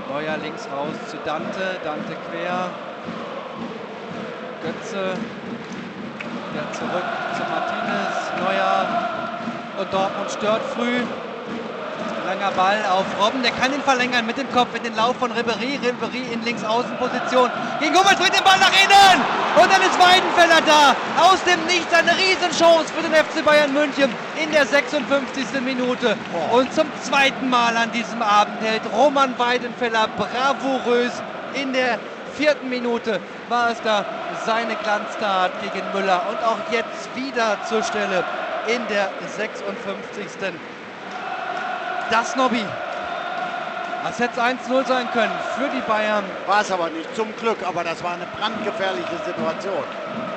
Neuer links raus zu Dante. Dante quer. Götze. Der zurück zu Martinez. Neuer. Und Dortmund stört früh. Langer Ball auf Robben. Der kann ihn verlängern mit dem Kopf in den Lauf von Ribéry. Ribéry in Linksaußenposition. Gegen Hummels bringt den Ball nach innen. Und dann ist Weidenfeller da. Aus dem Nichts eine Riesenchance für den FC Bayern München in der 56. Minute. Und zum zweiten Mal an diesem Abend hält Roman Weidenfeller bravourös in der 4. Minute war es da seine Glanztat gegen Müller. Und auch jetzt wieder zur Stelle in der 56. Das Nobby. Das hätte 1-0 sein können für die Bayern. War es aber nicht, zum Glück. Aber das war eine brandgefährliche Situation.